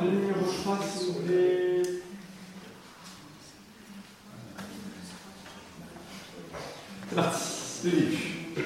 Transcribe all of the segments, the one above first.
le numéro 3, s'il vous plaît. C'est parti, le début.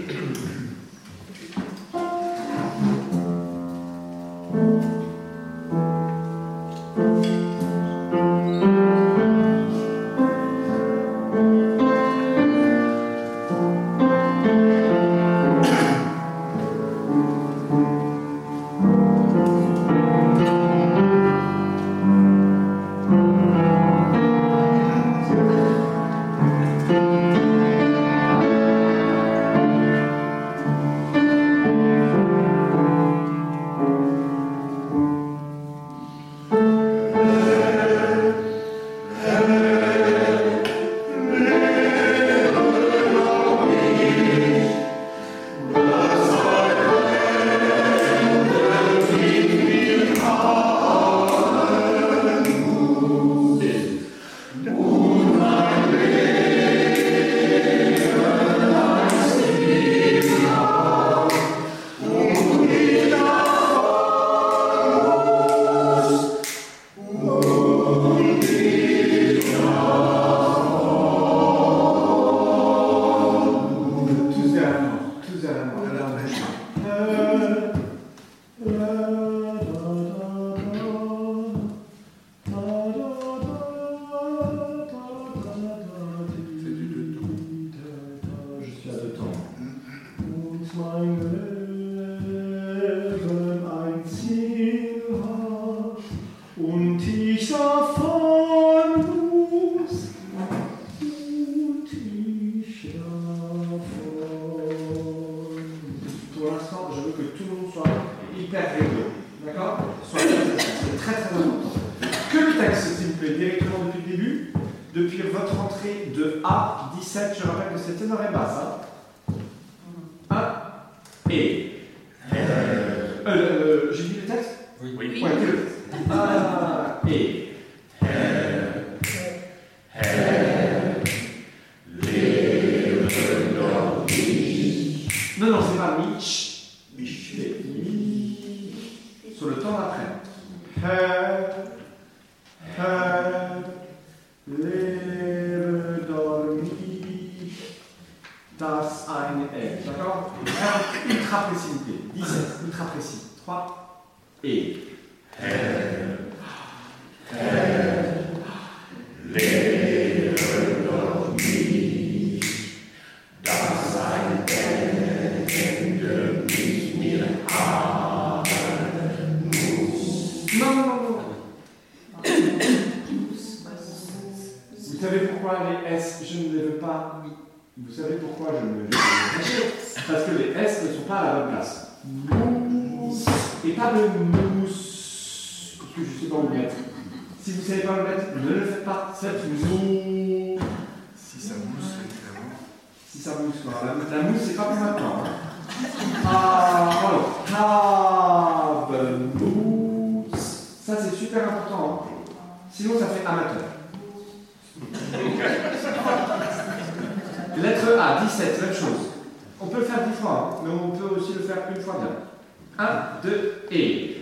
Lettre A, 17, même chose. On peut le faire 10 fois, hein, mais on peut aussi le faire une fois bien. 1, 2, et.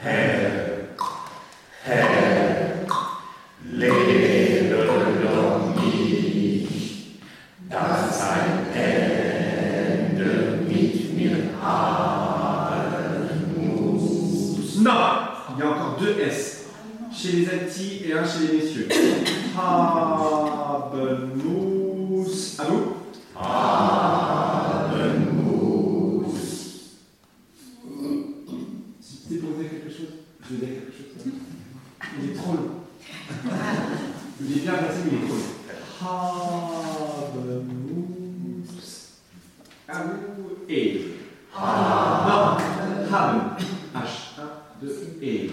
Lebe mich, dass ein Ende mit mir haben muss. Non, il y a encore 2 S. Chez les altis et un chez les messieurs. Haben muss. À vous? Haben muss. Si tu t'es posé quelque chose, je vais dire quelque chose. Il est trop long. Il est bien placé, mais il est trop long. Haben muss. À vous et. Non, haben. H. 1, 2, et.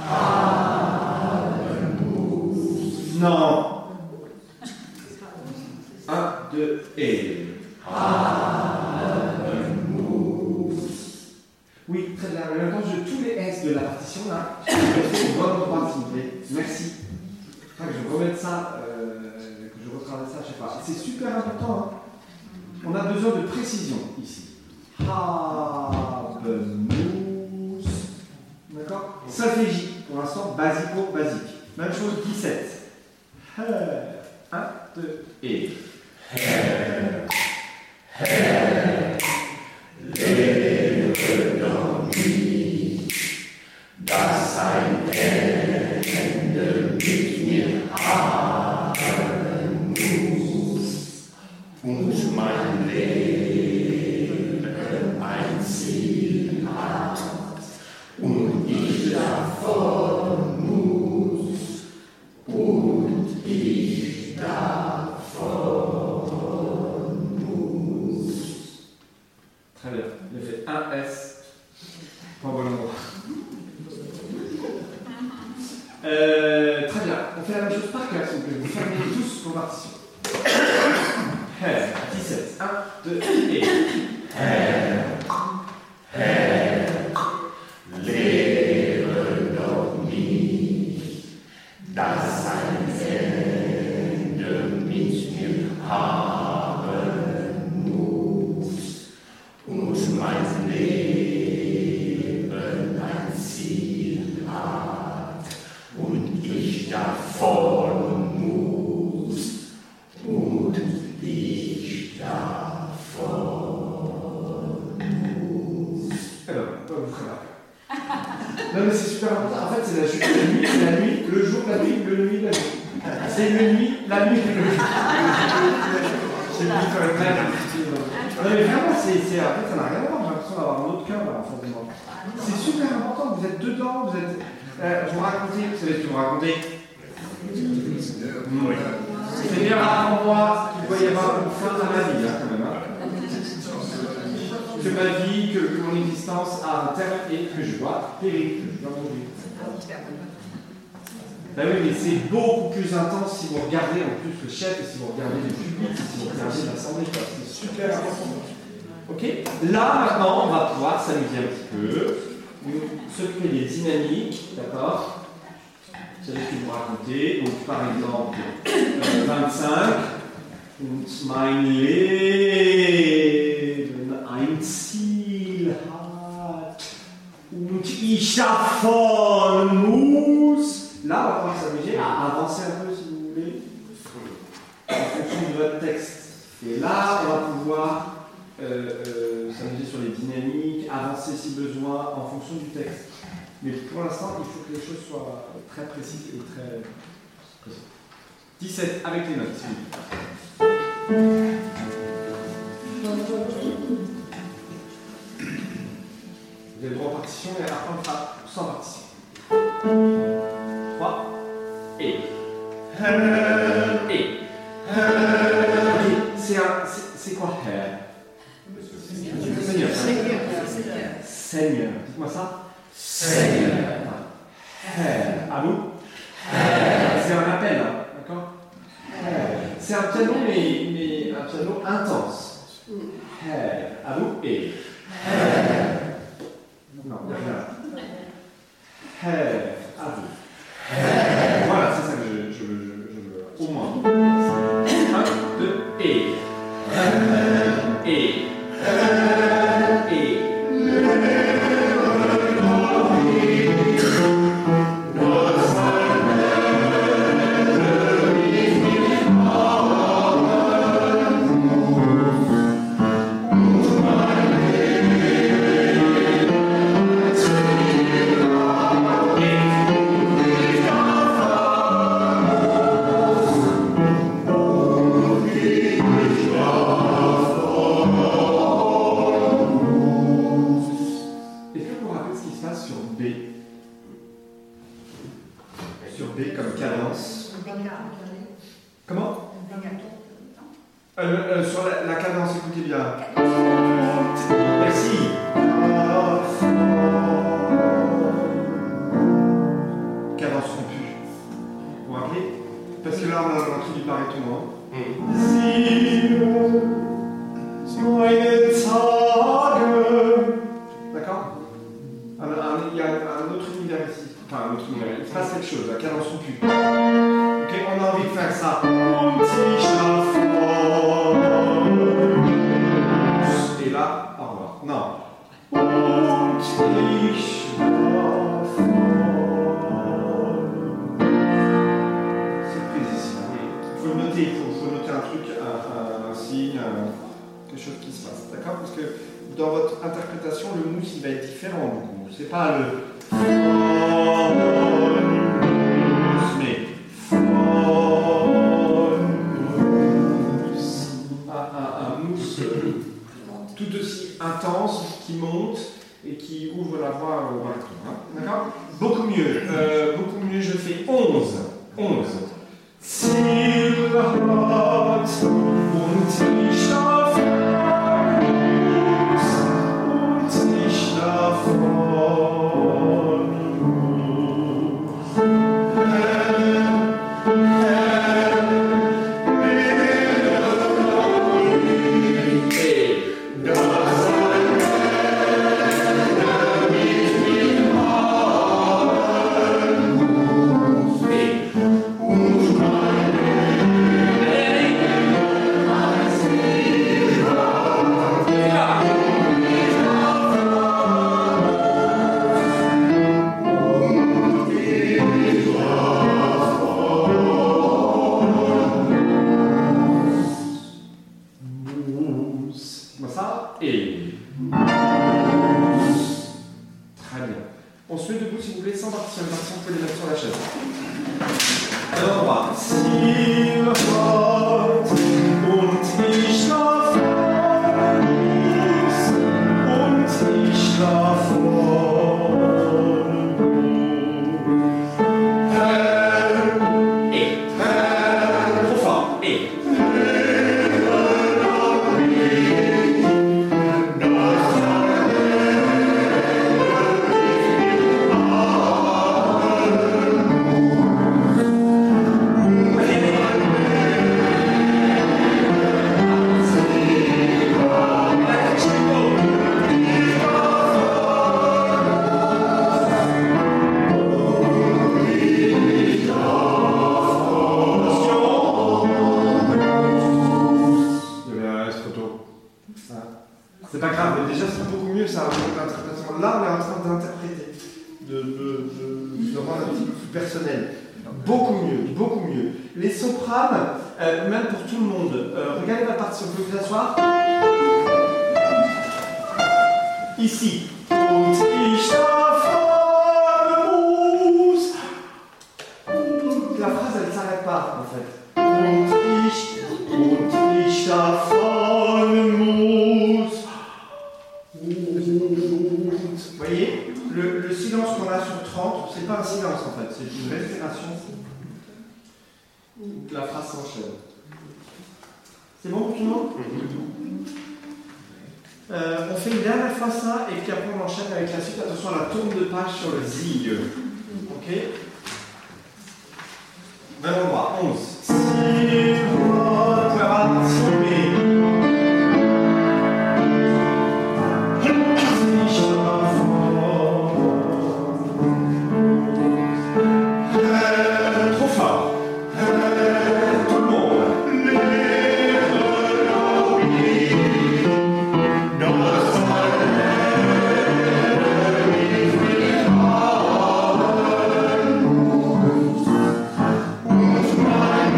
Non. 1, 2, et. Oui, très bien. Maintenant, je tous les S de la partition là. Je vais mettre au bon endroit, s'il vous plaît. Merci. Enfin, que je remette ça, que je retravaille ça, je sais pas. C'est super important. Hein. On a besoin de précision ici. Haben muss. D'accord? Solfégie. pour l'instant, basique. Même chose, 17. 1, 2, et. Lehre doch mich, dass ein Ende mit mir haben muss und mein Leben ein Ziel hat und ich davon muss und ich davon muss. Très bien. Il a fait un S. Pas bon endroit. Très bien. On fait la même chose par cœur, s'il vous plaît. Vous fermez tous vos partitions. 17. 1, 2, et. Lehre doch mich, dass ein Ende mit mir haben muss und mein Leben ein Ziel hat und ich davon muss und ich davon muss. Alors, pas vous préparer. Non mais c'est super important. En fait, c'est la nuit, le jour, la nuit, le nuit, la nuit. C'est le nuit, la nuit, le nuit. C'est le nuit quand même. Non mais vraiment, en fait, ça n'a rien à voir. J'ai l'impression d'avoir un autre cœur là, en fait. C'est super important. Vous êtes dedans, vous êtes. Vous racontez, vous savez ce que vous racontez. Oui. C'est bien pour moi qu'il doit y avoir une fin à ma vie, hein, quand même. Hein. Que ma vie, que mon existence a un terme et que je dois périr, que je dois mourir. Ben oui, mais c'est beaucoup plus intense si vous regardez en plus le chef et si vous regardez les publics, si vous regardez l'assemblée. C'est super important. Ok. Là, maintenant, on va pouvoir s'amuser un petit peu. S'occuper des dynamiques, d'accord? Vous savez ce que vous racontez. Donc, par exemple, 25. Und mein Leben ein Ziel hat und ich davon muss. Là, on va pouvoir s'amuser à avancer un peu, si vous voulez, en fonction de votre texte. Et là, on va pouvoir s'amuser sur les dynamiques, avancer si besoin en fonction du texte. Mais pour l'instant, il faut que les choses soient très précises et très précises. 17 avec les notes, s'il vous plaît. Vous avez le droit en partition et après on fera sans partition. 3 et. Et. C'est quoi Seigneur. Seigneur. Dites-moi ça. Seigneur. À vous. C'est un appel, hein, d'accord? C'est un piano, mais un piano intense. À vous et. Non, rien. À vous. Voilà, c'est ça que je veux. Au moins. 1, 2, et. Et. Sur la cadence, écoutez bien. Merci. Cadence rompue. Vous vous rappelez? Parce que là, on a l'entrée du baryton. D'accord? Il y a un autre univers ici. Enfin, un autre univers. Il se passe quelque chose, la cadence rompue. Ok, on a envie de faire ça. Et là, au revoir. Non. quelque chose qui se passe, d'accord? Parce que dans votre interprétation, le mousse il va être différent du coup. C'est pas le mousse, mais un mousse tout aussi intense qui monte et qui ouvre la voie au baryton. Hein? D'accord? Beaucoup mieux. Je fais 11. 11. Ziel hat und ich davon und ich davon. Ici. Und ich davon muss. La phrase, elle ne s'arrête pas, en fait. Und ich davon muss. Vous voyez, le silence qu'on a sur 30, c'est pas un silence, en fait. C'est une respiration. La phrase s'enchaîne. C'est bon pour tout le monde? On fait une dernière fois ça et puis après on enchaîne avec la suite. Attention à la tourne de page sur le zig. Ok? Même endroit. 11. Si, vous pouvez avoir l'attention, mais. Trop fort. Tout le monde. Smile.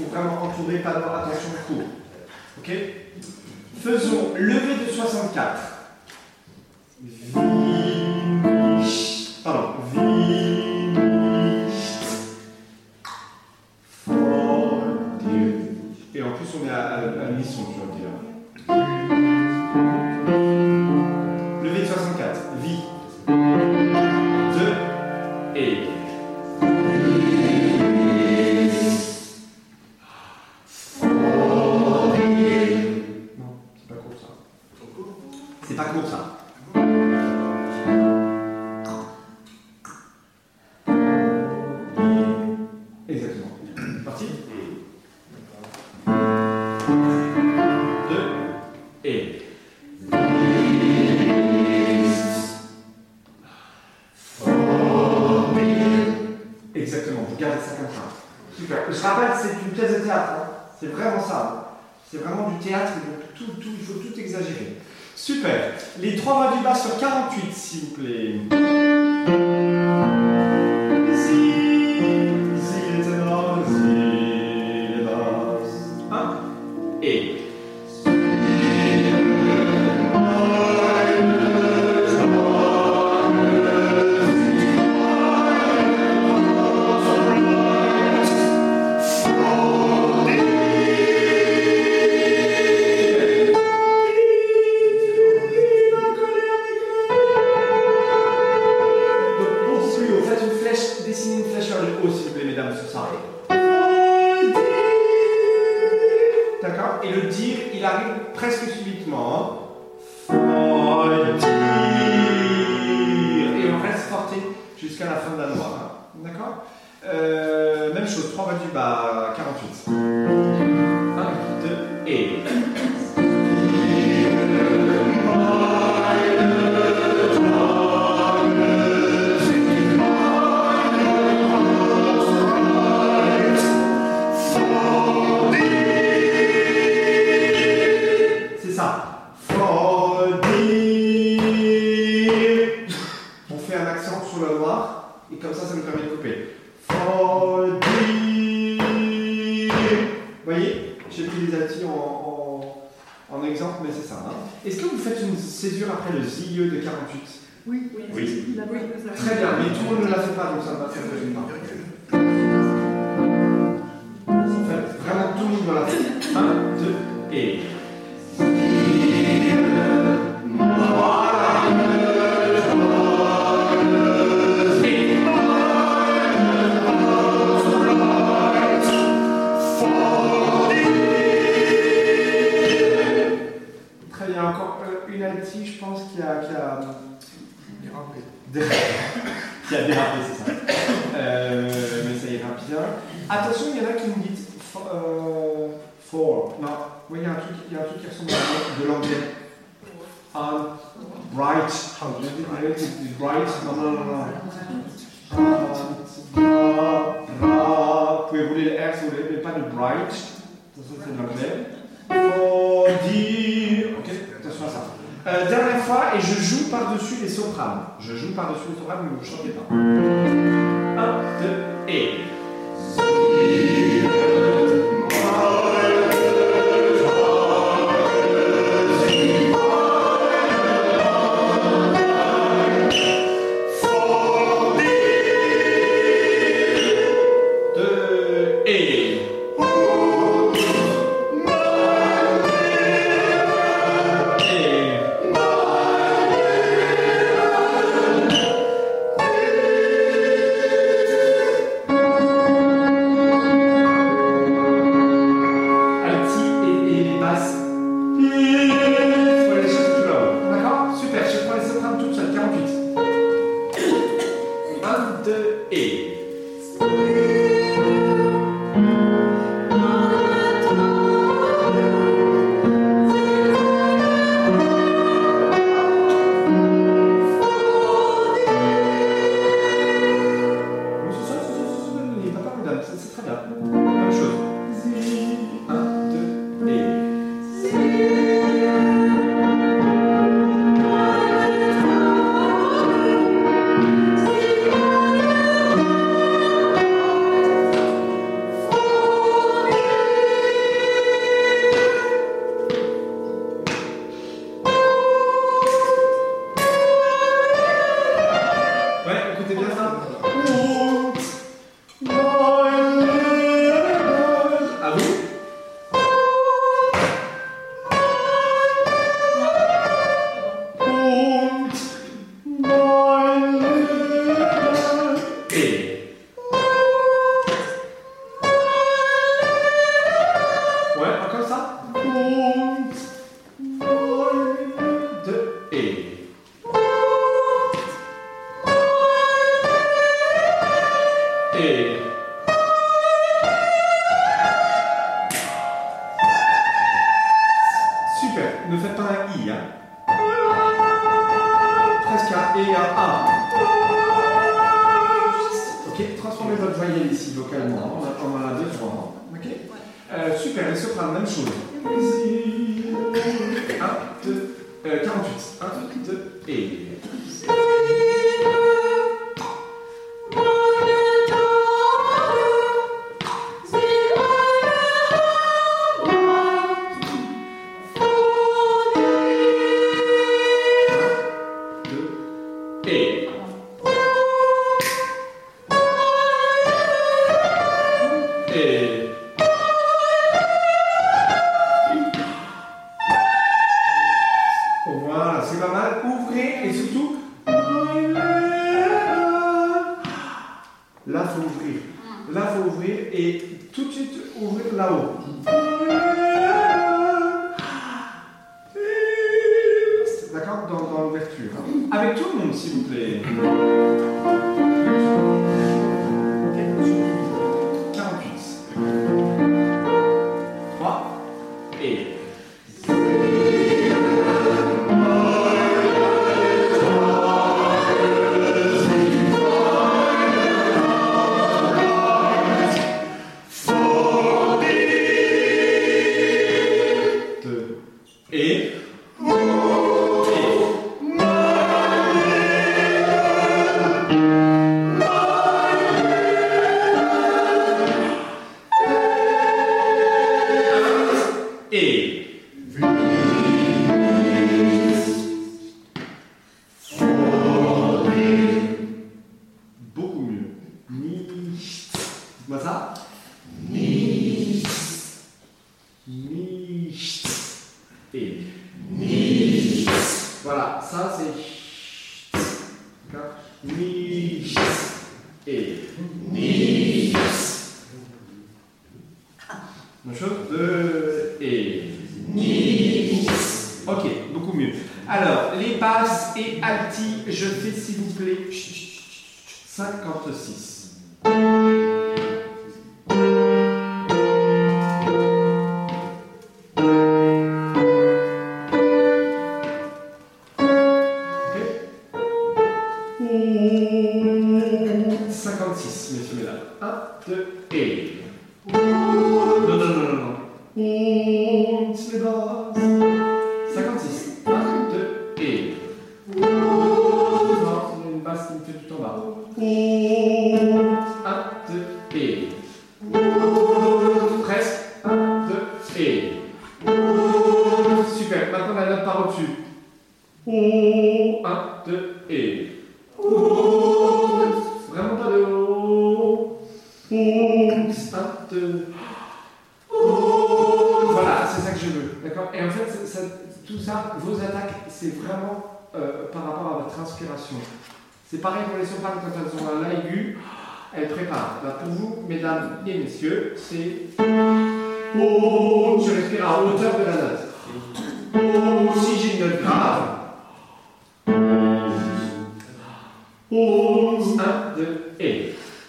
faut vraiment entourer, pas dans attention court. Ok? Faisons lever de 64. Pardon. Et en plus, on est à l'unisson, je veux dire. Levé de 64. Vie. 2 et. Non, c'est pas court ça. C'est pas court ça. Exactement. Parti. 2 et. Exactement, vous gardez ça comme ça. Super. Je rappelle, c'est une pièce de théâtre. Hein. C'est vraiment ça. C'est vraiment du théâtre, donc il faut tout exagérer. Super. Les 3 voix du bas sur 48, s'il vous plaît. Et. Dessinez une flèche vers le haut, s'il vous plaît, mesdames, sur ça. D'accord? Et le dire, il arrive presque subitement. Hein? Et on reste porté jusqu'à la fin de la loi. Hein? D'accord? Même chose, 3 voix du bas, 48. 1, 2 et. On fait un accent sur le noir et comme ça nous permet de couper. Vous voyez, j'ai pris des altis en exemple, mais c'est ça. Hein. Est-ce que vous faites une césure après le ZIE de 48? Oui. Très bien, mais tout le monde ne la fait pas, donc ça ne va pas faire de pas. En fait, vraiment tout le monde doit la faire. 1, 2 et. Très bien, encore une alti, je pense, qui a dérapé, c'est ça. Mais ça ira bien. Attention, il y en a qui me disent for. Non, oui, il y a un truc qui ressemble à de l'anglais. Bright. Bright. Non. Vous pouvez rouler le R si vous voulez, mais pas de bright. Ça, c'est de l'anglais. For dire. Ok, attention à ça. Dernière fois, et je joue par-dessus les sopranes. Mais vous ne chantez pas. 1, 2 et. et un A. Ok, transformez votre voyelle ici vocalement. On en a deux, trois. Ok. Super, les sopranes, même chose. Ici. 1, 2, 48. 1, 2, et. Voilà, c'est pas mal. Ouvrez et surtout. Là, faut ouvrir. Là, faut ouvrir et tout de suite ouvrir là-haut. D'accord, dans l'ouverture. Avec tout le monde, s'il vous plaît. 48. 3 et. Beaucoup mieux. Dites-moi ça. Et. Voilà, ça c'est. D'accord. Et. Une chose de. Et. Ok, beaucoup mieux. Alors, les basses et alti, je fais s'il vous plaît 56. Ok. 56, messieurs, mesdames. 1, 2, et. Non. C'est les basses. 56. 1, 2, et. Non, c'est une basse qui me fait tout en bas. 1, 2, et. Presque. 1, 2, et. Super. Maintenant la note part au-dessus. 1, 2, et. Vraiment pas de haut. 1, 2. Voilà, c'est ça que je veux. D'accord. Et en fait, tout ça, vos attaques, c'est vraiment par rapport à votre inspiration. C'est pareil pour les sopranes quand elles ont un la aigu, elles préparent. Là, pour vous, mesdames et messieurs, c'est. Je respire à hauteur de la note. Si j'ai une note grave. 1, 2, et.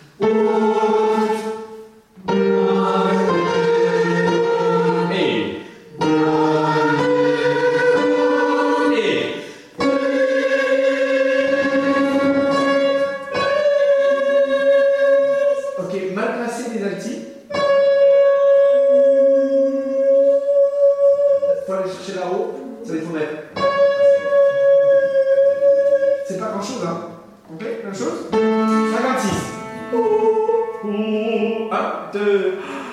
C'est pas grand chose, hein. Ok, même chose. 56. 1, 2.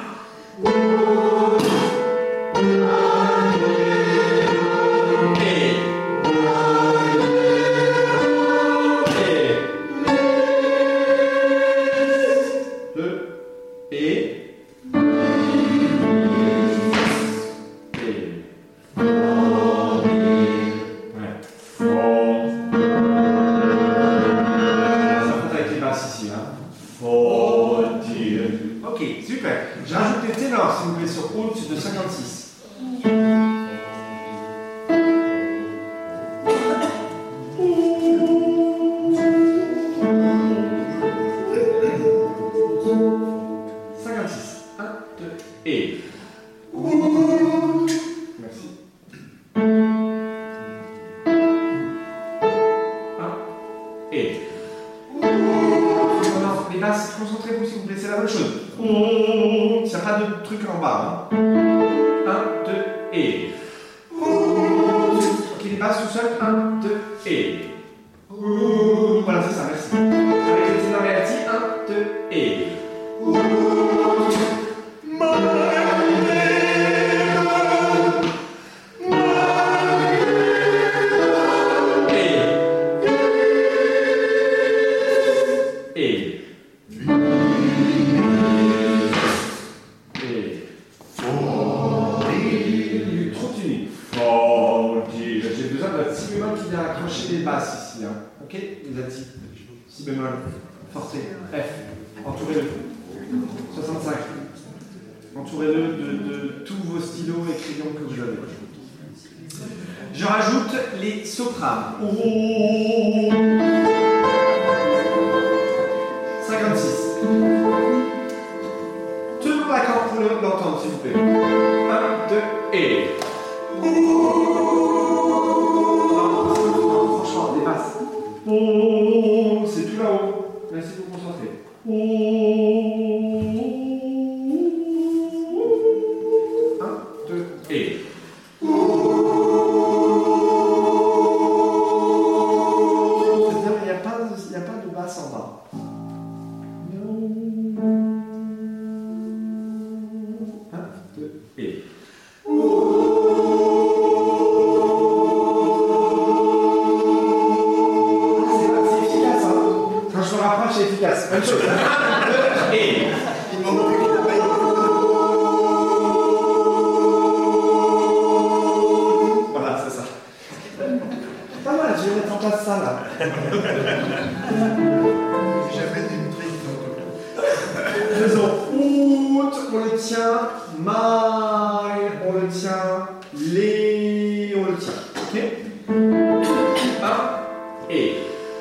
Ok, super. J'ai rajouté ténor, s'il vous plaît, sur haute de 56. Et. Merci. 1, 2, et. Non, les basses, concentrez-vous s'il vous plaît, c'est la même chose. Il n'y a pas de truc en bas. Hein. 1, 2, et. Ok, les basses tout seul. 1, 2, et. Voilà, c'est ça, merci. Avec les ténors et altis, 1, 2, et. Les basses ici, hein. Ok, les altis. Si bémol, forcé, F. Entourez-le. 65. Entourez-le de tous vos stylos et crayons que vous avez. Je rajoute les sopranes. 56. Tenons l'accord pour l'entendre, s'il vous plaît. 1, 2, et. C'est tout là-haut. Merci de vous concentrer. 1, 2, et. C'est-à-dire qu'il n'y a pas de basse en bas. 1, 2, et. C'est efficace. Même chose. Et. Voilà, c'est ça. Pas mal, je vais mettre en place ça là. J'avais démontré Faisons out, on le tient. Mile, on le tient. Les, on le tient. Ok. 1 et.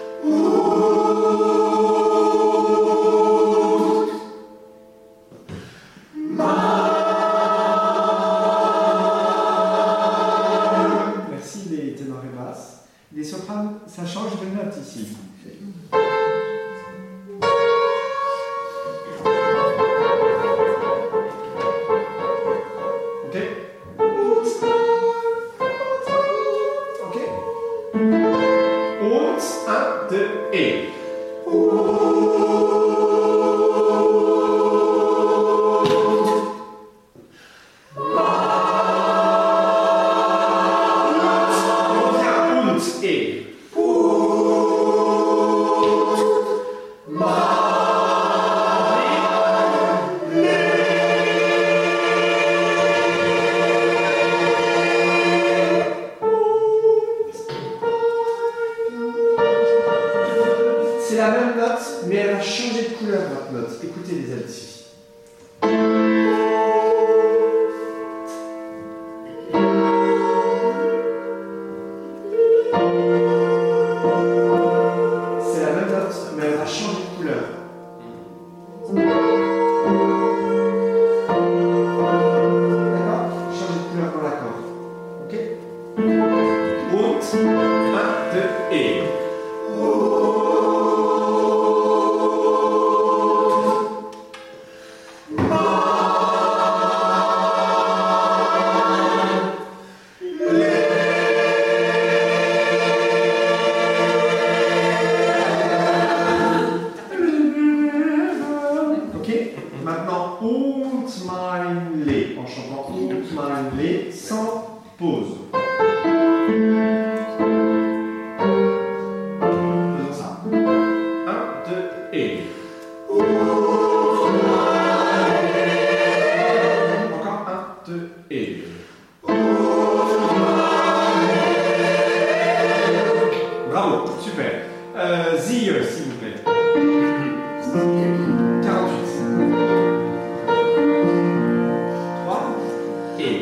Merci les ténors et basses. Les sopranes, ça change de note ici. Ok. Ok. Und 1, 2, et. C'est la même note, mais elle a changé de couleur, votre note. Écoutez les altis. C'est la même note, mais elle a changé de couleur. D'accord? Changer de couleur dans l'accord. Ok? Und 1, 2, et. Maintenant, und mein Le, en chantant und mein Le sans pause. Faisons ça. 1, 2, et. Encore 1, 2, et. Bravo, super. Zio, s'il vous plaît. 48. 3 et.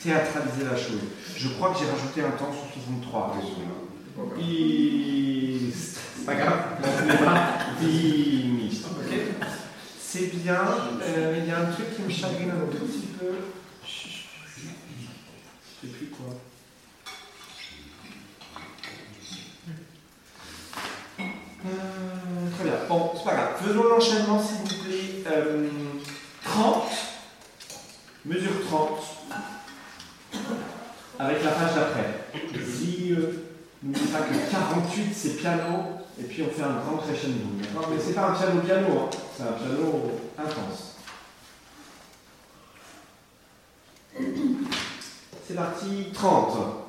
théâtraliser la chose. Je crois que j'ai rajouté un temps sur 63. C'est pas grave, okay. C'est bien, mais il y a un truc qui me chagrine un tout petit peu. Je sais plus quoi. Très bien. Bon, c'est pas grave. Faisons l'enchaînement, s'il vous plaît. 30. Mesure 30. Avec la page d'après. Si n'oubliez pas que 48 c'est piano, et puis on fait un grand crescendo. D'accord ? Mais c'est pas un piano, hein. C'est un piano intense. C'est parti, 30.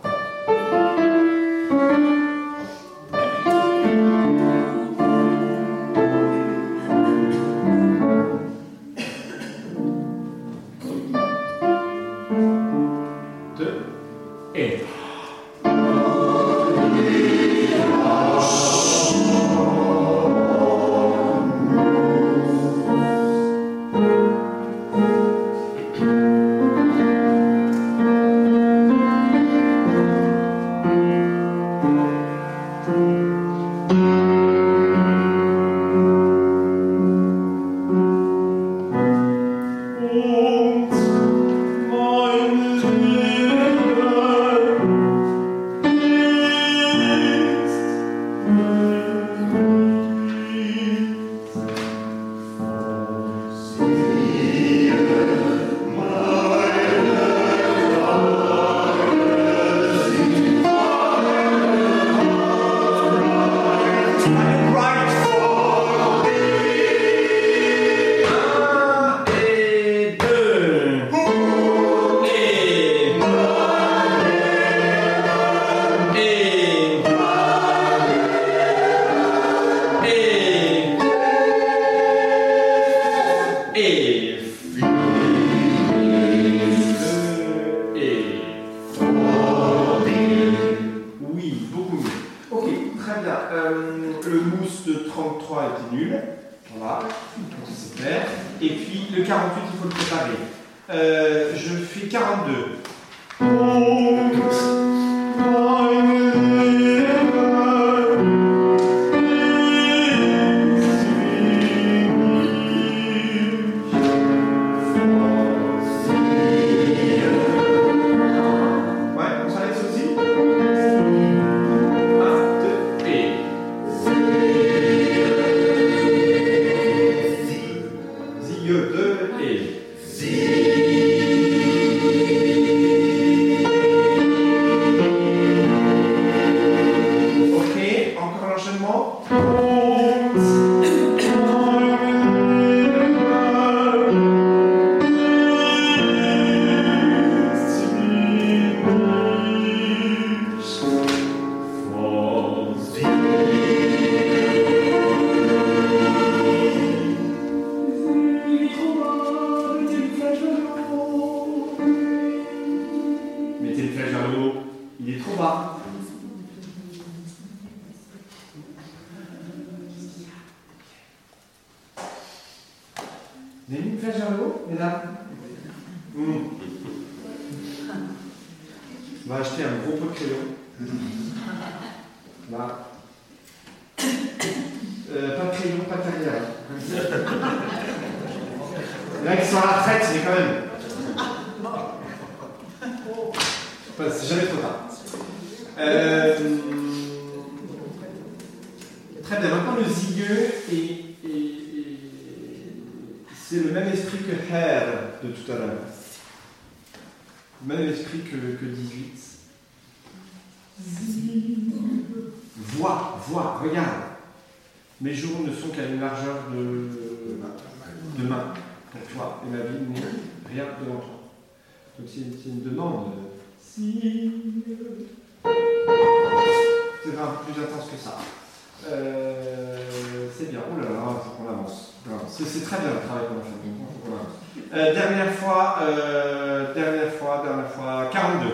Dernière fois, 42.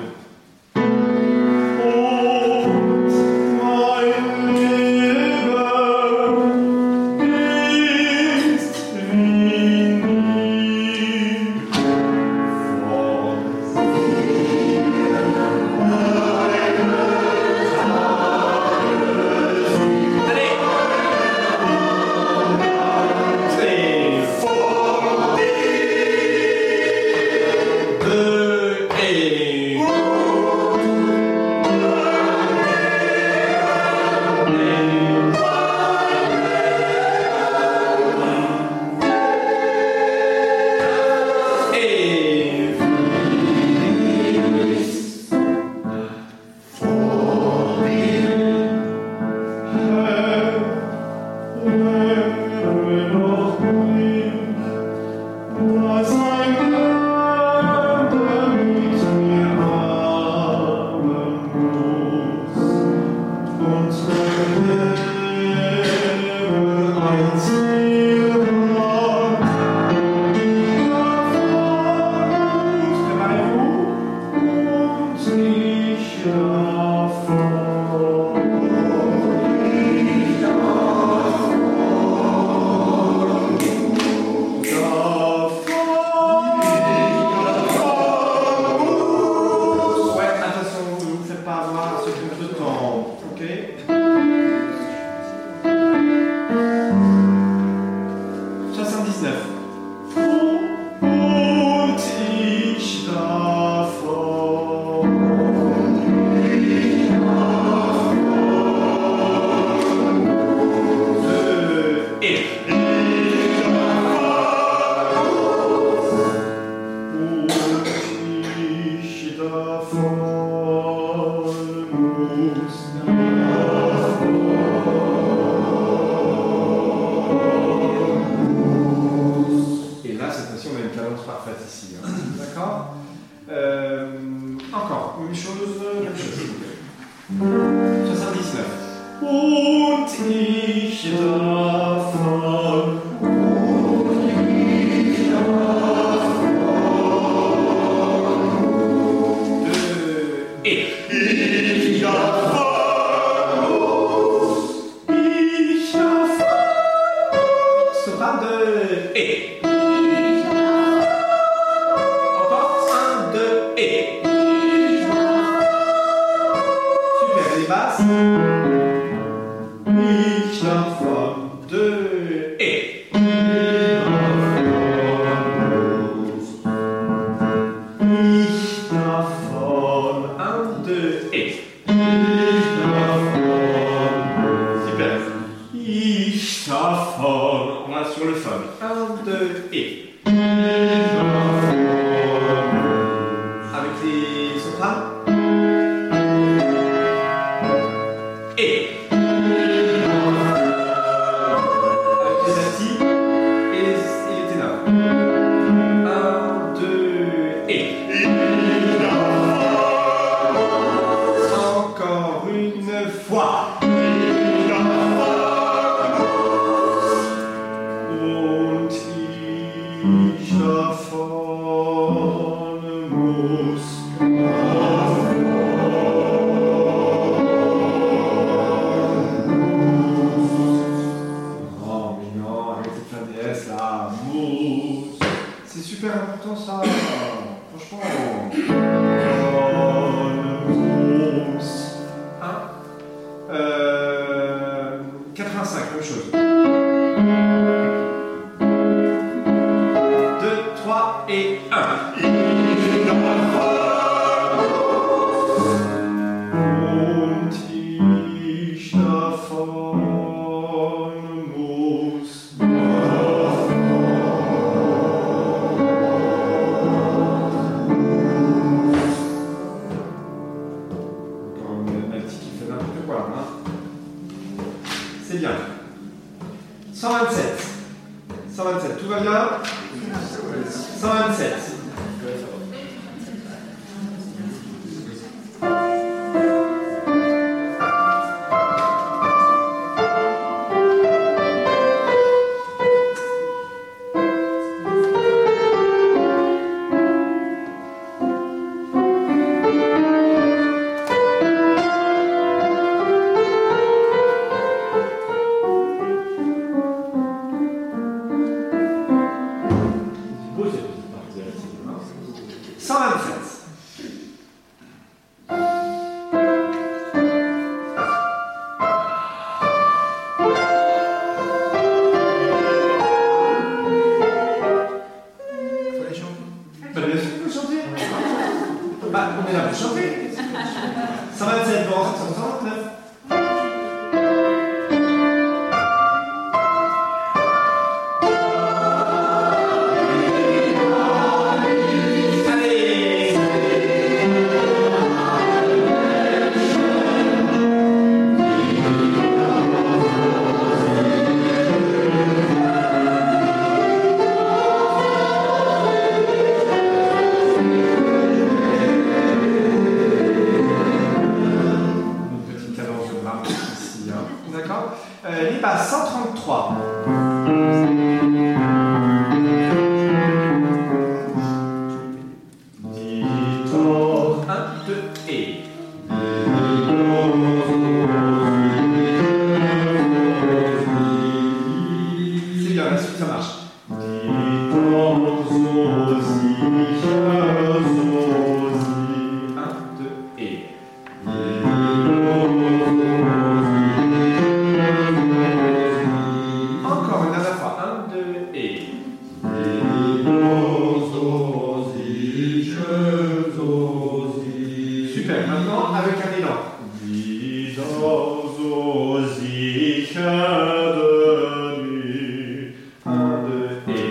Super, maintenant avec un élan. Wieder so sicher denn Un, deux, et.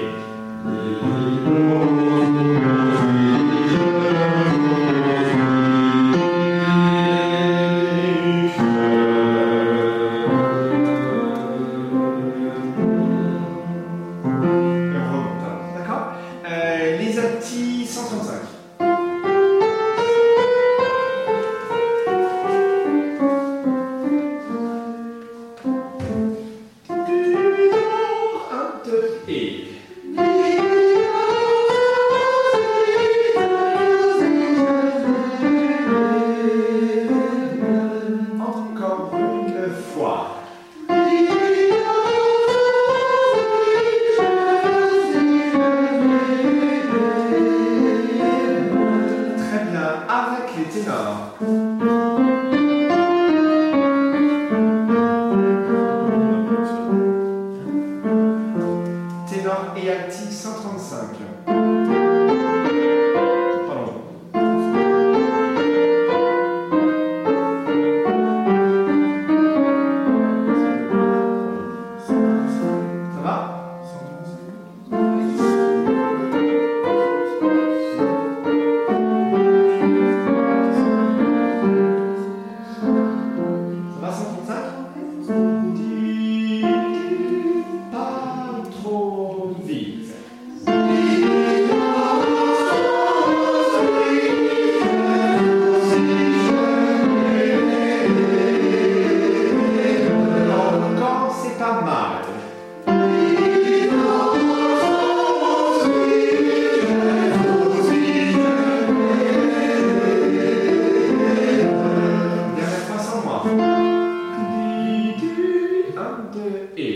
Et on remonte, hein. D'accord. Les altis 135. Et alti 135. Pardon. Ça va? Ça va 135? Pas trop vite. Encore, c'est pas mal. Dernière fois sans moi. 1, 2 et.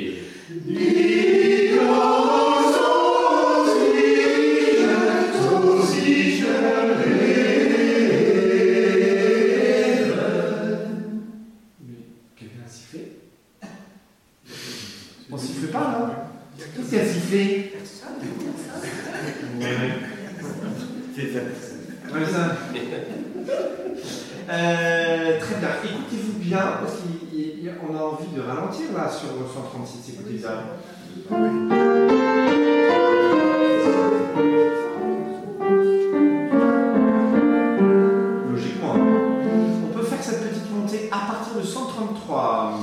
Quelqu'un a sifflé? On siffle pas là? Qu'est-ce qu'il a sifflé? C'est ça. Ouais, ça. Très bien. Écoutez-vous bien, parce qu'on a envie de ralentir là sur 136. Écoutez bien. Logiquement, on peut faire cette petite montée à partir de 133.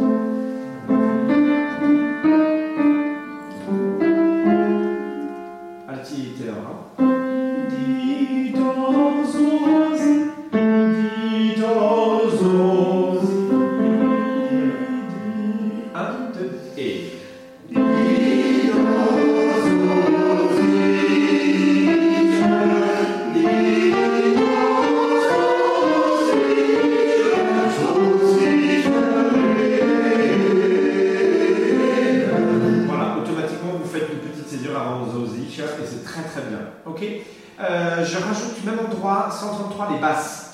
Alti ténor. Un, deux, et. Voilà, automatiquement vous faites une petite césure avant Zosich et c'est très très bien. Ok. Je rajoute du même endroit 133 les basses.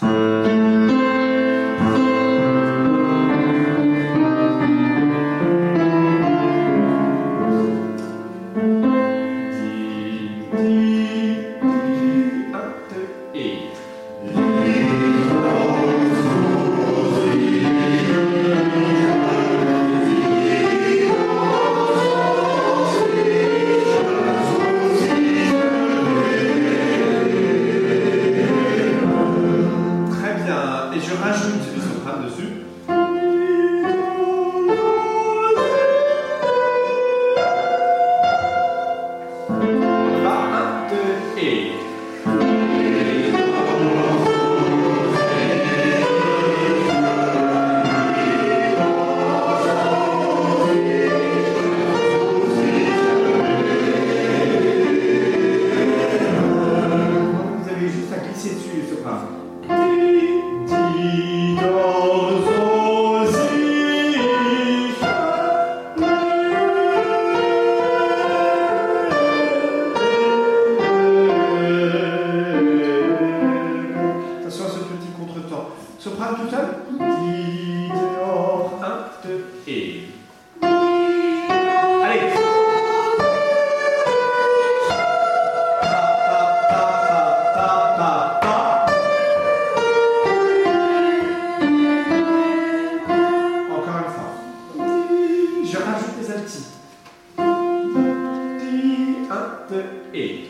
1, 2, et.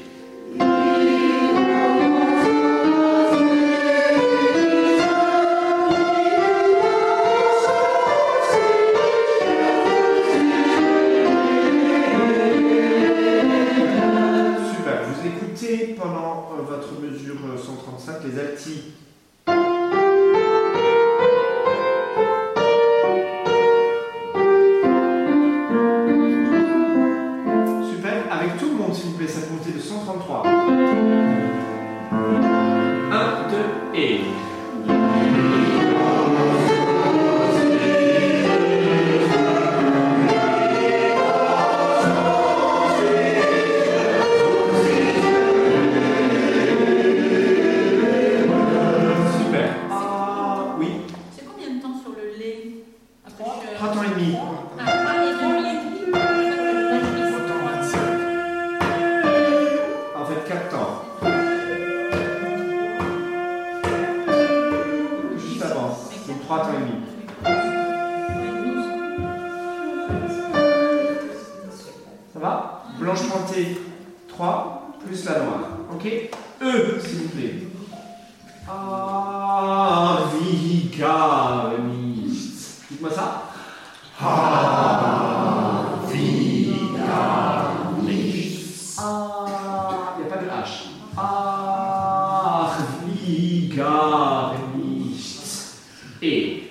Super, vous écoutez pendant votre mesure 135 les altis. S'il vous plaît, ça comptait de 133. 1, 2, et. Super. Oui. C'est combien de temps sur le lait? 3 ans et demi. En fait, 4 ans. Juste avant. Donc 3 ans et demi. Ça va? Blanche pointée, 3, plus la noire. Ok? E, s'il vous plaît. Gar nicht. Dites-moi ça. Gar nicht. Il n'y a pas de H. Gar nicht. Et.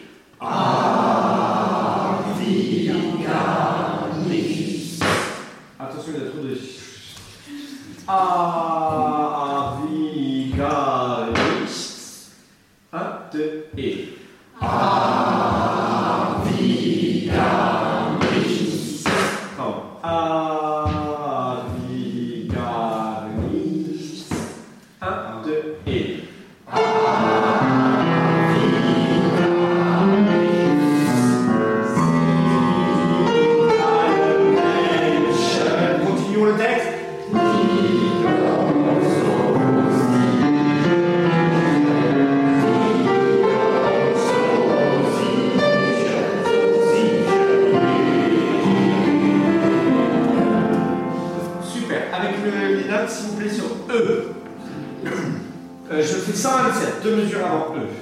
Gar nicht. Attention, il y a trop de. Gar nicht. 1, 2, et. Gar nicht. Pardon. Gar nicht. 1, 2, et. Continuons le texte. Super. Avec les notes, s'il vous plaît, sur E. Je fais 127, 2 mesures avant E.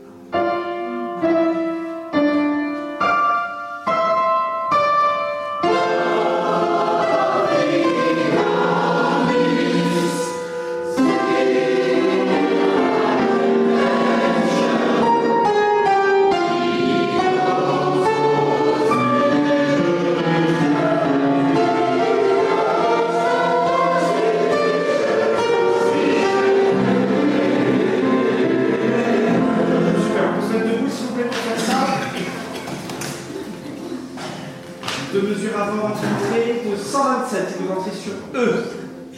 Deux mesures avant entrée de 127 et vous entrez sur E.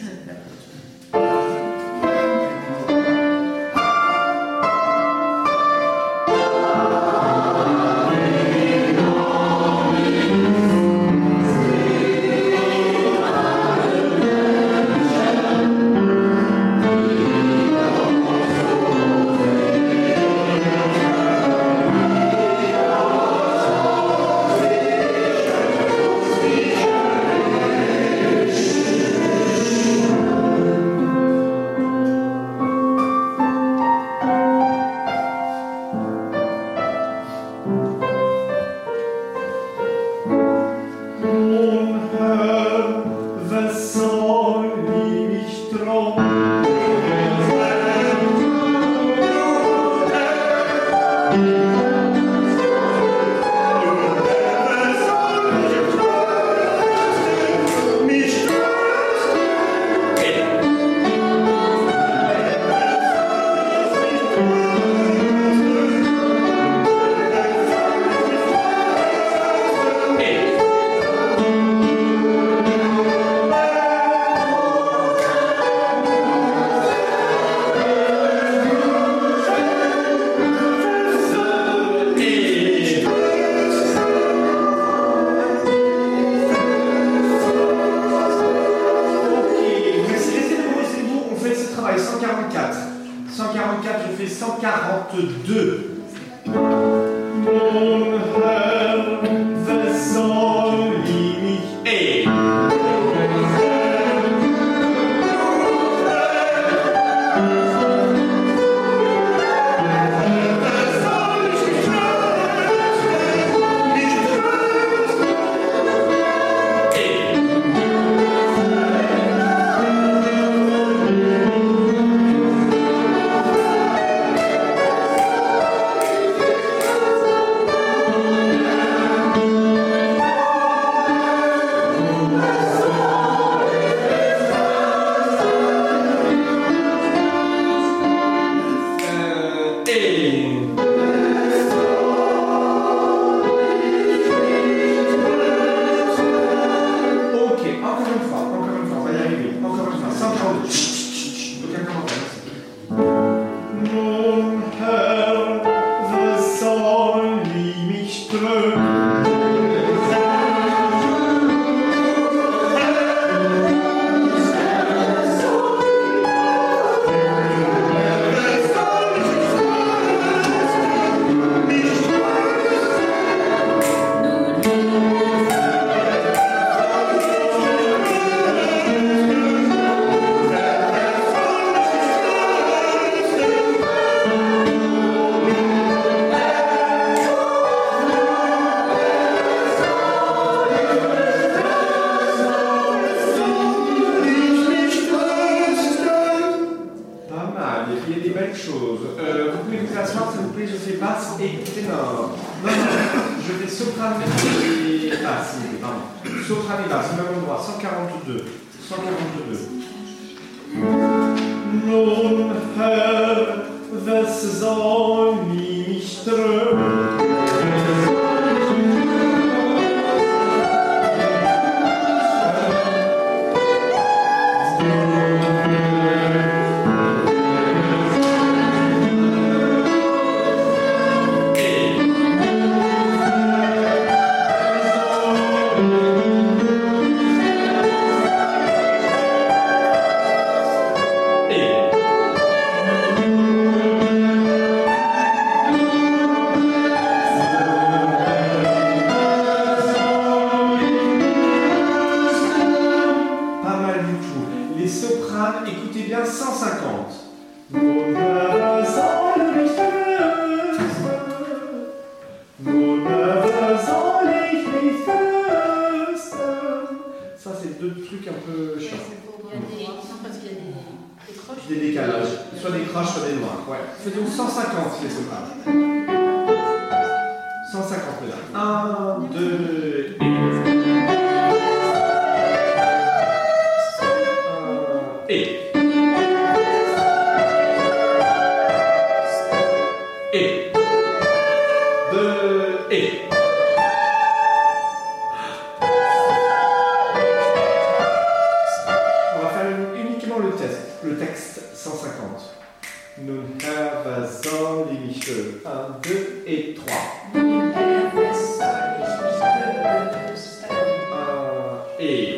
travail 144. 144, je fais 142. Mon Herr, was soll ich mich chose. Vous pouvez vous asseoir, s'il vous plaît, je fais basse et ténor. Non, je fais soprano et basse, s'il vous plaît, pardon. Soprano et basse, même endroit, 142. 142. Nun, Herr, was soll mich trösten? Faisons 150 les sopranes. 150 là. 1, 2, et. Et. 2, et. On va faire uniquement le texte 150. Nun Herr, was soll ich trösten? 1, 2 et 3. Nun Herr, was soll ich mich trösten? Et.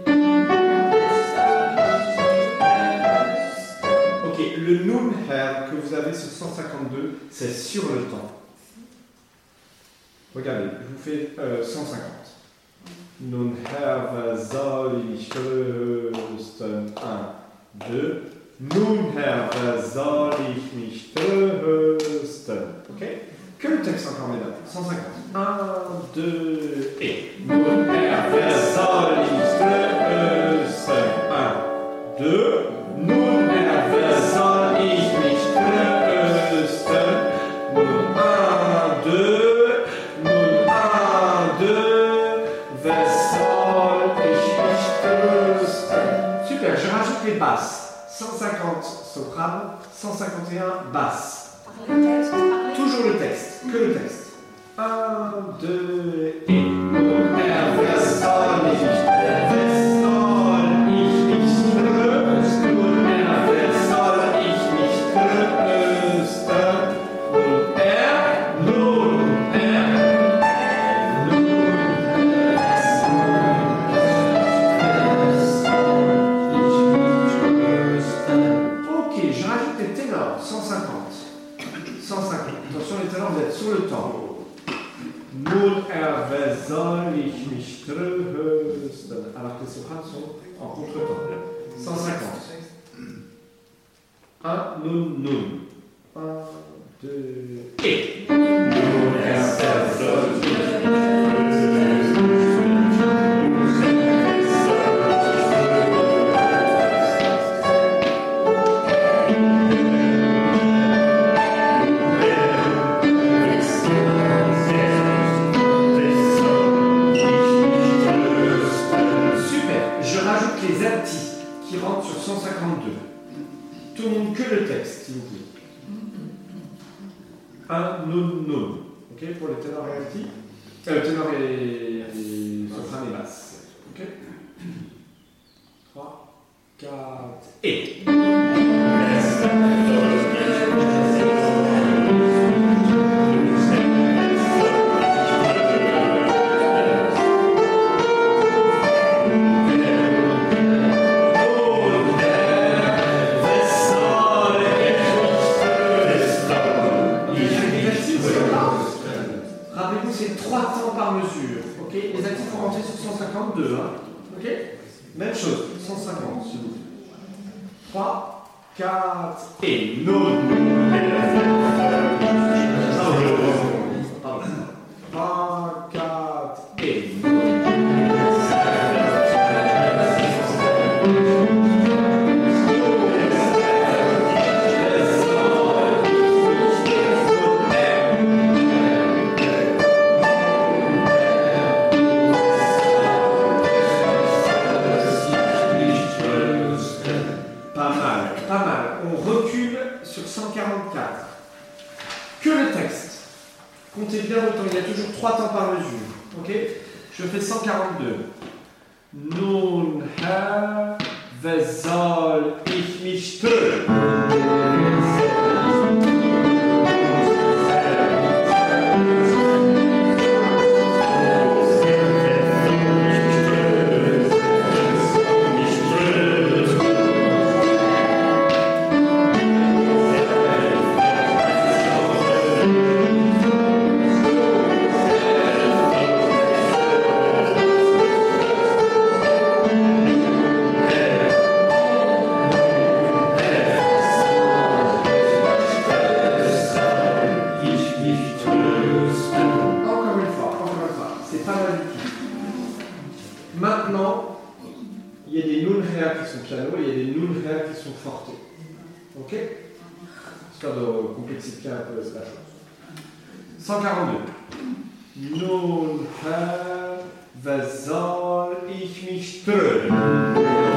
Ok, le Nun Herr que vous avez sur 152, c'est sur le temps. Regardez, je vous fais 150. Nun Herr, was soll ich trösten? 1, 2. Nun, Herr, was soll ich mich trösten? Ok? Que le texte encore, mesdames. 150. 1, 2, et. Nun, Herr, was soll ich trösten? 1, 2. Nun, Herr, was soll ich mich trösten? Nun, 1, 2. Nun, 1, 2. Was soll ich mich trösten? Super, je rajoute les basses. 150 soprano, 151 basse. Toujours le texte, que le texte. 1, 2, et. Nun, Herr, was soll ich mich trösten? Nun, Herr, was soll ich mich trösten? Nun, Herr, nun, Herr, Ok, je rajoute les ténors, 150. 150. Attention, les ténors, vous êtes sur le temps. Nun, Herr, was soll ich mich trösten? Alors que les sopranes sont en contre-temps. 150. 1, nun, nun. 1, 2, et. Nun, Herr, was soll ich mich qui rentre sur 152. Tout le monde que le texte, s'il vous plaît. 1, nun, nun. Ok, pour les ténors et alti. Ténors et soprano et basse. Ok. 3, 4, et. Rappelez-vous, c'est 3 temps par mesure. Ok, les actifs vont rentrer sur 152. Hein. Ok, même chose, 150 s'il vous plaît. 3, 4 et non. 3, 4 et non. Pas mal, pas mal. On recule sur 144. Que le texte. Comptez bien le temps, il y a toujours 3 temps par mesure. Ok? Je fais 142. Nun, Herr, wer soll ich mich trösten? Ok? Histoire de complexifier un peu la chose. 142. Nun, Herr, wer soll ich mich trösten?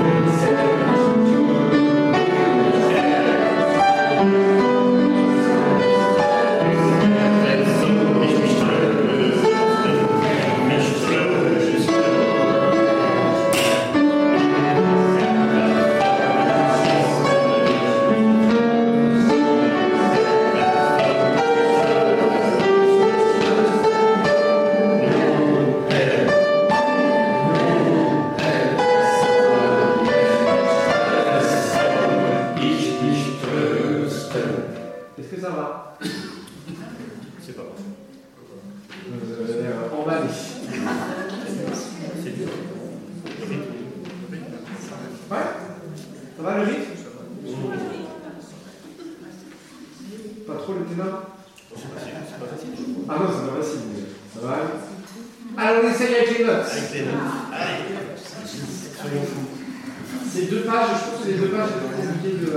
Ces 2 pages, je trouve que les 2 pages sont plus compliquées de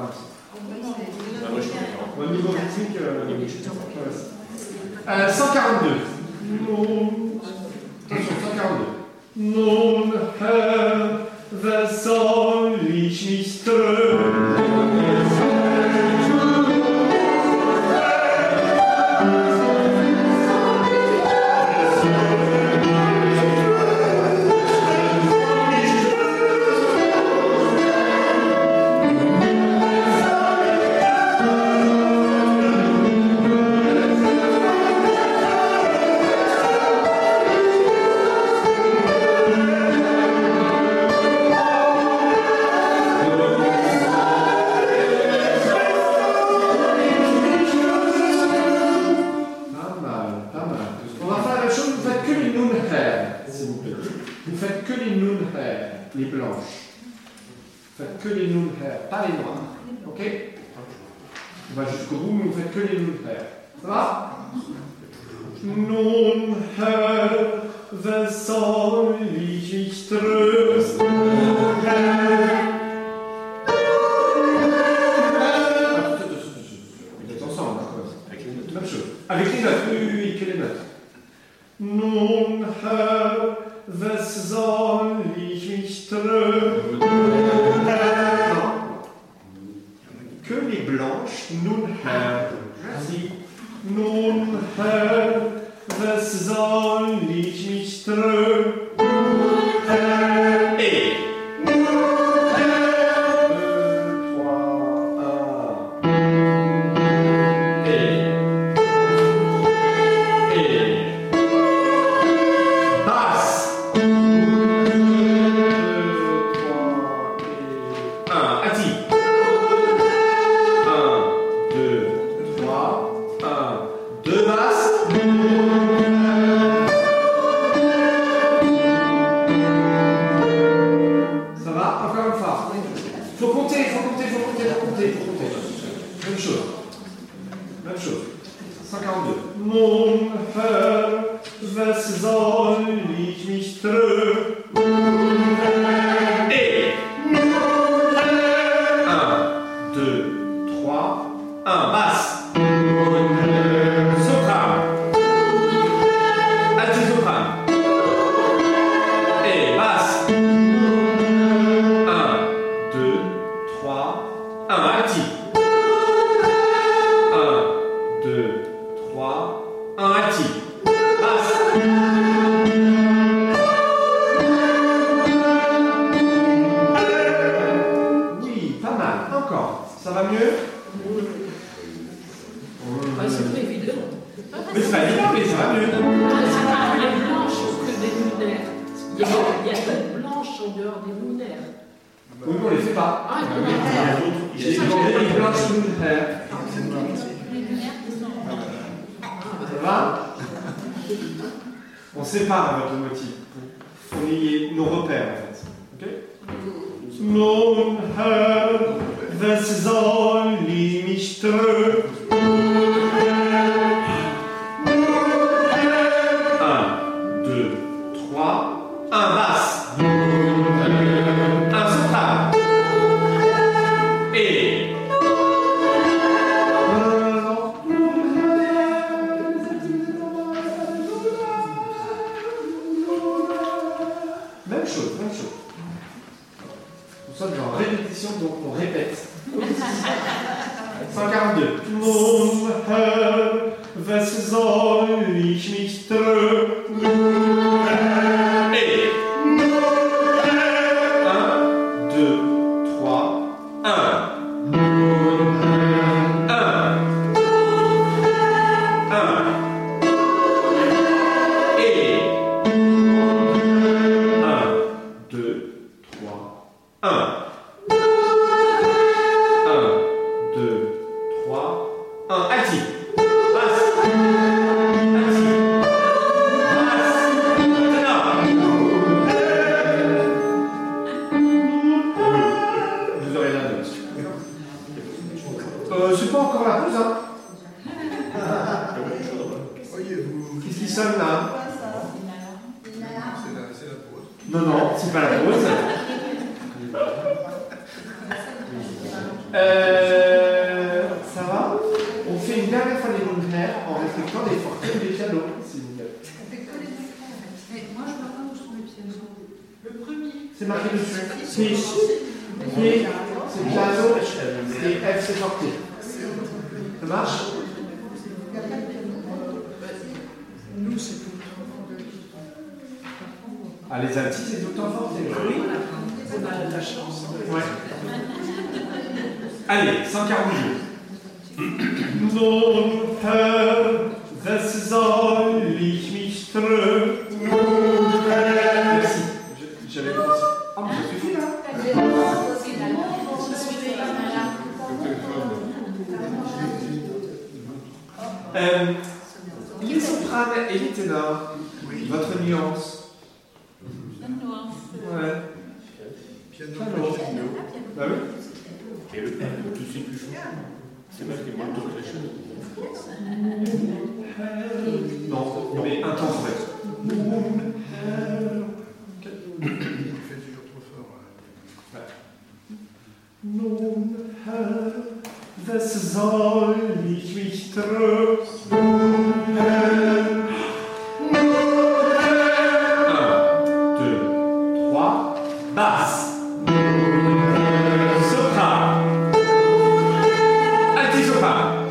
au niveau rythmique, 142. Attention, 142. Nun, Herr, wer soll ich mich trösten? Les blanches. Faites que les nun her, pas les noirs. Ok? On va jusqu'au bout, mais vous faites que les nun her. Ça va? Nun her, wer soll ich mich trösten? Vous êtes ensemble, même chose. Avec les notes, oui, que les notes. Nun her, wer soll ich mich trösten? Que les blanches, nun Herr. Vas-y. Nun Herr, wer soll ich mich trösten? Et. 2, 3, 1. Et. Basse. 2, 3, 1. Atti. 1, 2, 3, 1. 2 basses. Ça va? Encore une fois. Faut compter. Même chose. 142. Nun, Herr, was soll ich mich trösten? Et 1, 2, 3, 1. Basse. Soprano. Altisoprano. Et basse. 1, 2, 3, 1, actif. 1, 2, 3, 1, actif. Basse. Oui, pas mal. Encore. Ça va mieux? C'est pas évident. Mais c'est pas évident, mais ça va mieux. C'est pas les blanches que des lunaires. Il y a des blanches en dehors des lunaires. Oui, mais on les fait pas. Ah, Il y a des blanches lunaires. Les lumières qui sont. Ça va? On sépare votre motif. On y est nos repères en fait. Ok? Nun, Herr, was soll ich mich trösten? 1, 2, 3, 1, basse. 1, soprano. Et. Même chose, même chose. Nous sommes en répétition, donc on répète. 142. Nun, Herr, was soll ich mich trösten? Et. 1, 2, 3, 1. 1, actif. Basse. Actif. Basse. Ténor. Vous aurez la note. C'est pas encore la pause, hein. Qu'est-ce qui sonne là? Non, non, c'est pas la pause. Ça va? On fait une dernière fois les lunaires en respectant les fortunes des pianos, s'il vous plaît. Mais moi, je vois pas où sont les pianos. Le premier. C'est marqué dessus. C'est ici. C'est piano et F c'est forté. Ça marche? Nous, c'est tout le temps. Ah, les altis, c'est tout le temps forté. Oui. On a de la chance. Ouais. Allez, 142. Nun, Herr, was soll ich mich trösten? Merci. J'avais pensé. Ah, mais ça suffit là. Les sopranes et les ténors, votre nuance. La nuance. Ouais. Piano. Bah oui. Et le tout c'est plus chaud. C'est marqué molto crescendo. Non, mais intense, ouais. fait toujours trop fort. Nun, Herr, was soll ich mich trösten? 1, 2, 3, basse. Soprano. Alti-soprano.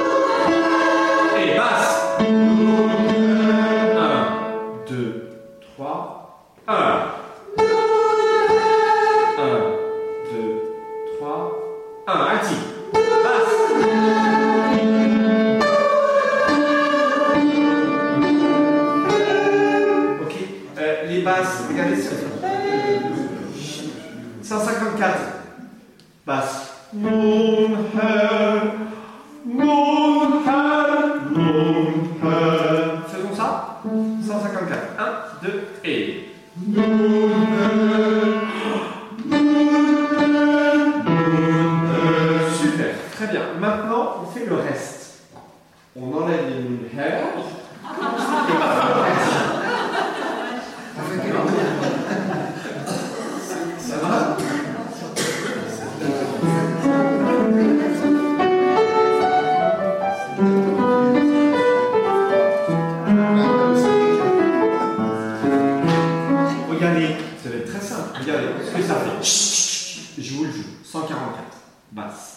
Et basse. 1, 2, 3, 1. 1, 2, 3, 1. Alti. Basse. Ok. Les basses, regardez ça. 154. Basse. Nun, Herr, nun, Herr, nun, Herr. Faisons ça. 154. 1, 2 et. Super. Très bien. Maintenant, on fait le reste. On enlève les lumières. Ça va? Regardez, ça va être très simple. Regardez ce que ça fait. Je vous le joue. 144. basse.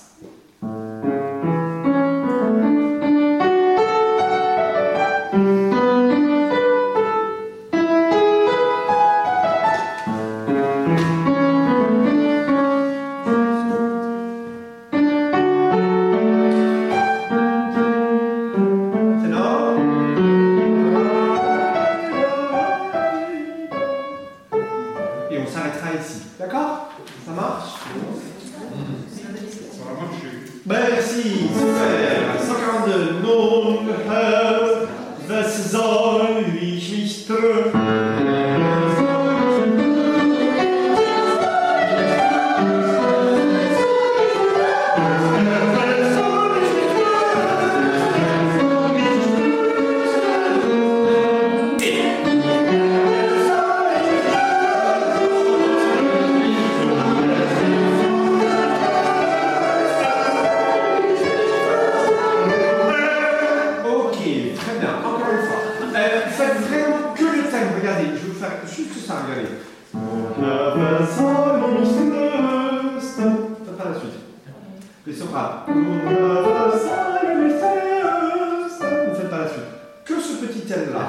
Et on s'arrêtera ici. D'accord? Ça marche? Ça va marcher. Merci, super. 142. Nun, Herr, was soll ich mich Ok, très bien. Encore une fois. Faites vraiment que le thème. Regardez, je vais vous faire juste ça. Regardez. Faites pas la suite. Les sopranes. Vous faites pas la suite. Que ce petit thème-là.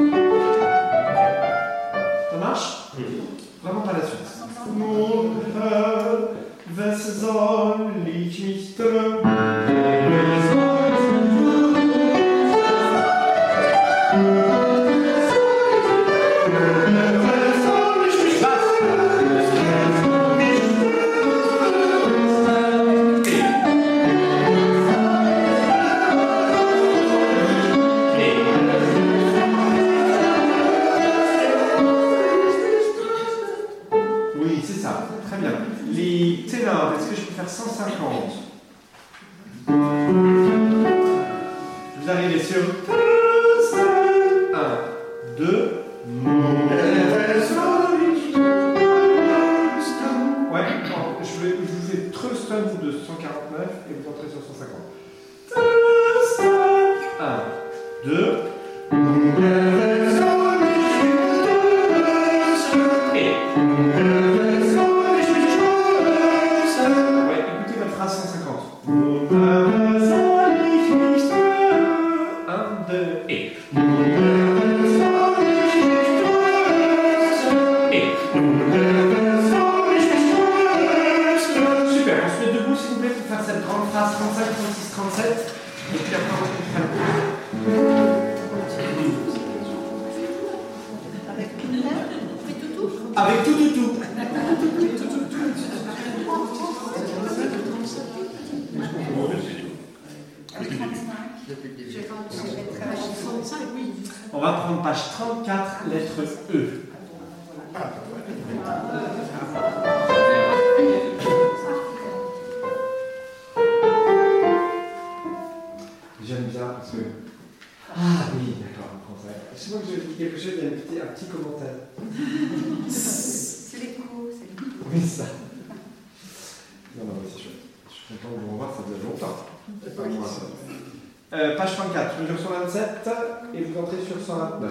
Ça marche? Vraiment pas la suite. Nun, Herr, was soll ich mich Oui, c'est ça. Très bien. Les ténors, est-ce que je peux faire 150? Vous arrivez sur 1, 2, ouais, non, je vous fais Trösten de 149 et vous entrez sur 150. 1, 2, ouais, écoutez votre phrase 150. 1, 2, et. Super, on se met debout s'il vous plaît pour faire cette grande phrase 35, 36, 37. Et puis après on va faire avec tout, tout, tout. On va prendre page 34, lettre E. J'aime bien parce que... Ah oui, d'accord, on prend ça. Chaque fois que je dis quelque chose, il y a un petit commentaire. C'est l'écho, c'est l'écho. Oui, ça. Non, mais c'est chouette. Je suis content de vous revoir, ça faisait longtemps. C'est pas moi, ça. Page 34, mesure 127, et vous entrez sur 129.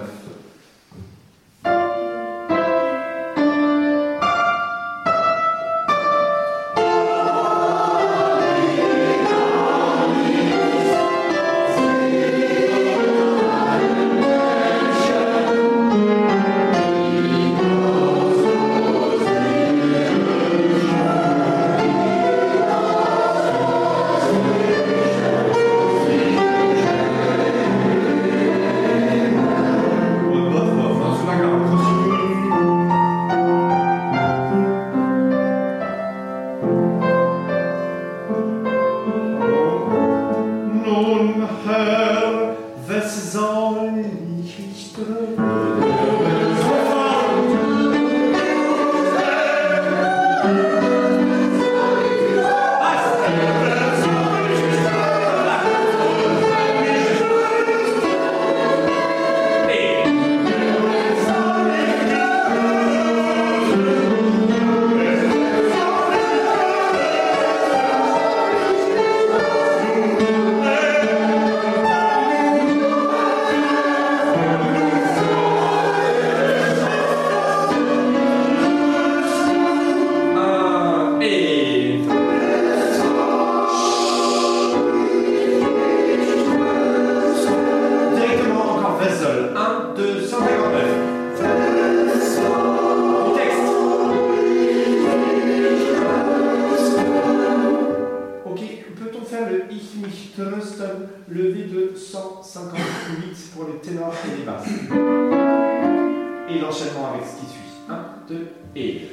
möchte rüsten, levé de 158 pour les ténors et les basses. Et l'enchaînement avec ce qui suit. 1, 2, et.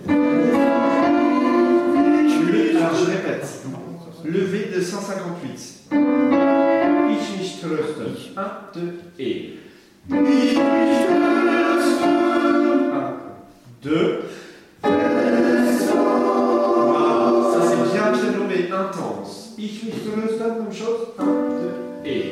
Alors je répète. Levé de 158. Ich mich trösten. 1, 2, et. 1, 2. Voilà, ça c'est bien développé, intense. Ich mich trösten, même chose. 1, 2, et.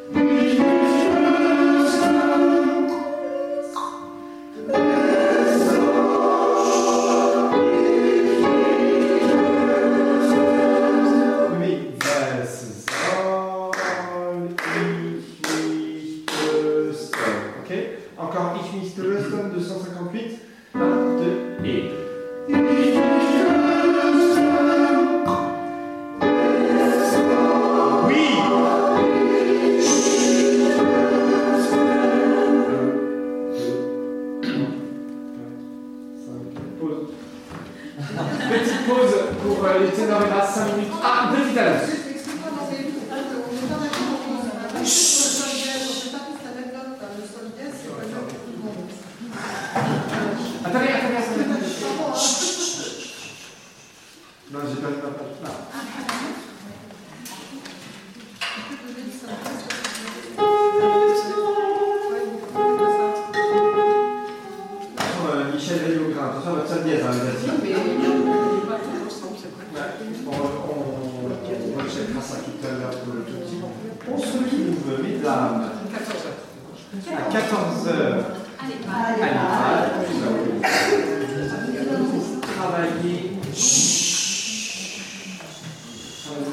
Encore Ich mich trösten de 158. 1, 2, et. Oui. Pause. Petite pause pour les ténors et basses, 5 minutes. Ah, deux vitales. Attendez. Non, j'ai pas vu ma page. Michel Véliogrin, attention à votre sol dièse, les amis. On recheckera ça tout à l'heure pour le tout petit. On se retrouve, mesdames, à 14h. Allez, travailler